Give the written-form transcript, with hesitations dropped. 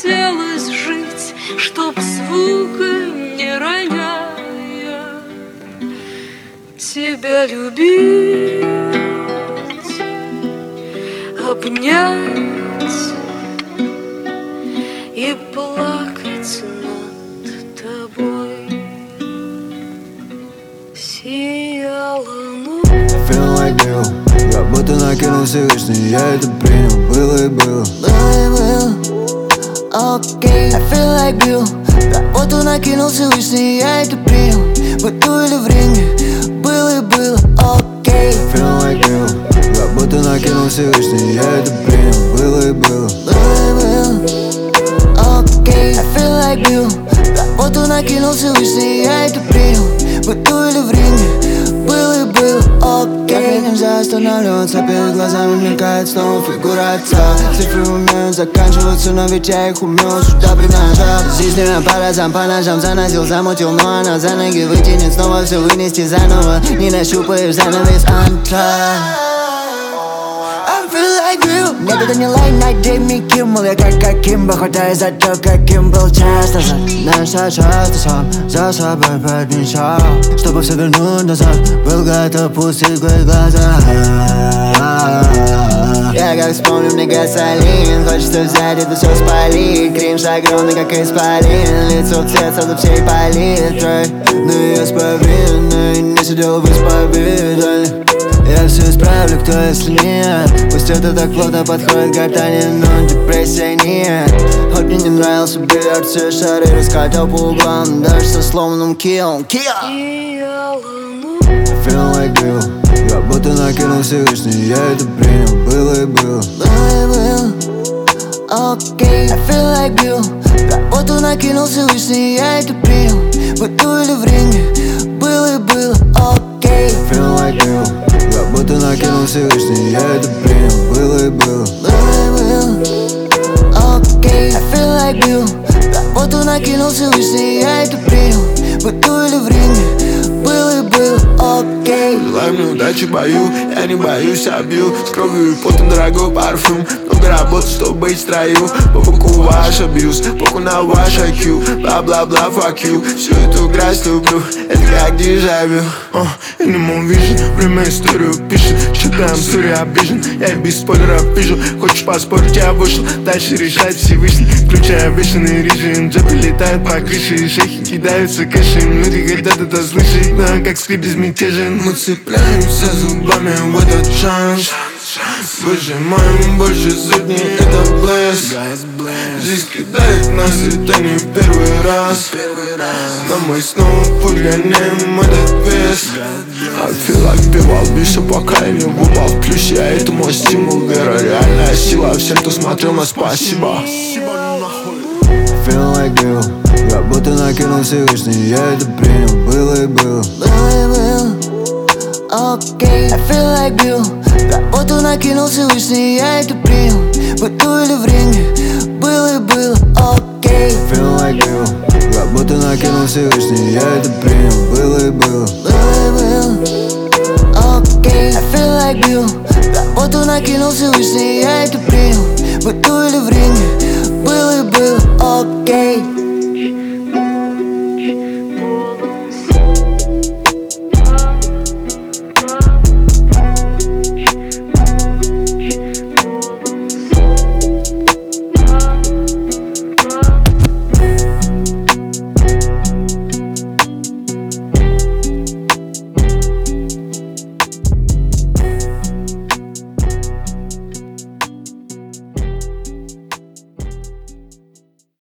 хотелось жить, чтоб звука не роняя тебя любить, обнять и плакать над тобой. Сияла ночь. I feel like you, как будто накинул Всевышний, я это принял, было и было. Окей, I feel like you, как будто накинул Всевышний, я это принял, быту или в ринге, было и было. Окей, I feel like you, как будто накинул Всевышний, я это принял, было и было. Окей, I feel like you, как будто накинул Всевышний, я это принял, быту или в ринге, было и было. Окей, нельзя останавливаться, перед глазами мелькает снова фигура отца. Цифры умеют заканчиваться, но ведь я их умел сюда примножать. Здесь не по разам, по ножам заносил, замутил, но она за ноги вытянет, снова все вынести заново. Не нащупаешь занавес, антра. Нет, это не лайн, найди Кимбл. Я как Кимбл, хватаюсь за то, каким был часто. Наша часто сам за собой подмечал, чтобы все вернуть назад, был готов пустить глаза. Я как вспомню, мне гасолин, хочется взять это все спалить. Кринж огромный, как исполин, лицо в цвет сразу всей палитрой. Но я сповинный, не сидел в исповедальне. Я все исправлю, кто если нет. Пусть это так плотно подходит к гортани, но депрессия нет. Хоть мне не нравился бильярд, все шары раскатал по углам, даже со сломанным киллом. Сияла ночь. I feel like you, как будто накинул Всевышний, я это принял, было и было. Окей, I feel like you, как будто накинул Всевышний, я это принял, быту или в ринге, было и было. Окей, I feel like you, как будто накинул Всевышний, я это принял, было и было. Окей, I feel like you, как будто накинул Всевышний, я это принял, быту или в ринге, было и было. Окей, желаю мне удачи в бою, я не боюсь, я бью с кровью и потом дорогой парфюм. Много работы, чтобы быть в строю, по боку ваш абьюз, похуй на ваш IQ, бла-бла-бла, fuck you. Всю эту грязь люблю, это как дежавю. Animal vision, время историю пишет, считаем сыры обижен, я и без спойлеров вижу. Хочешь поспорить, я вышел, дальше решать Всевышний, включая бешеный режим. Джебы летают по крыше, шейхи кидаются кэшем, люди хотят это слышать, но как скрип безмятежен. Мы цепляемся зубами в этот шанс, выжимаем больше сотни, это блеск. Жизнь кидает нас, это не первый раз, но мы снова подгоняем этот вес. I feel like пивал, бился, пока я не упал в плюсе, а это мой стимул, вера, реальная сила. Всем, кто смотрел, на спасибо. I feel like you, как будто накинул Всевышний, я это принял, было и было. Окей, I feel like you, как будто накинул Всевышний, я это принял, быту или в ринге, было и было. Окей, I feel like you, как будто накинул Всевышний, я это принял, было и было. Окей, I feel like you, как будто накинул Всевышний, я это принял, быту или в ринге,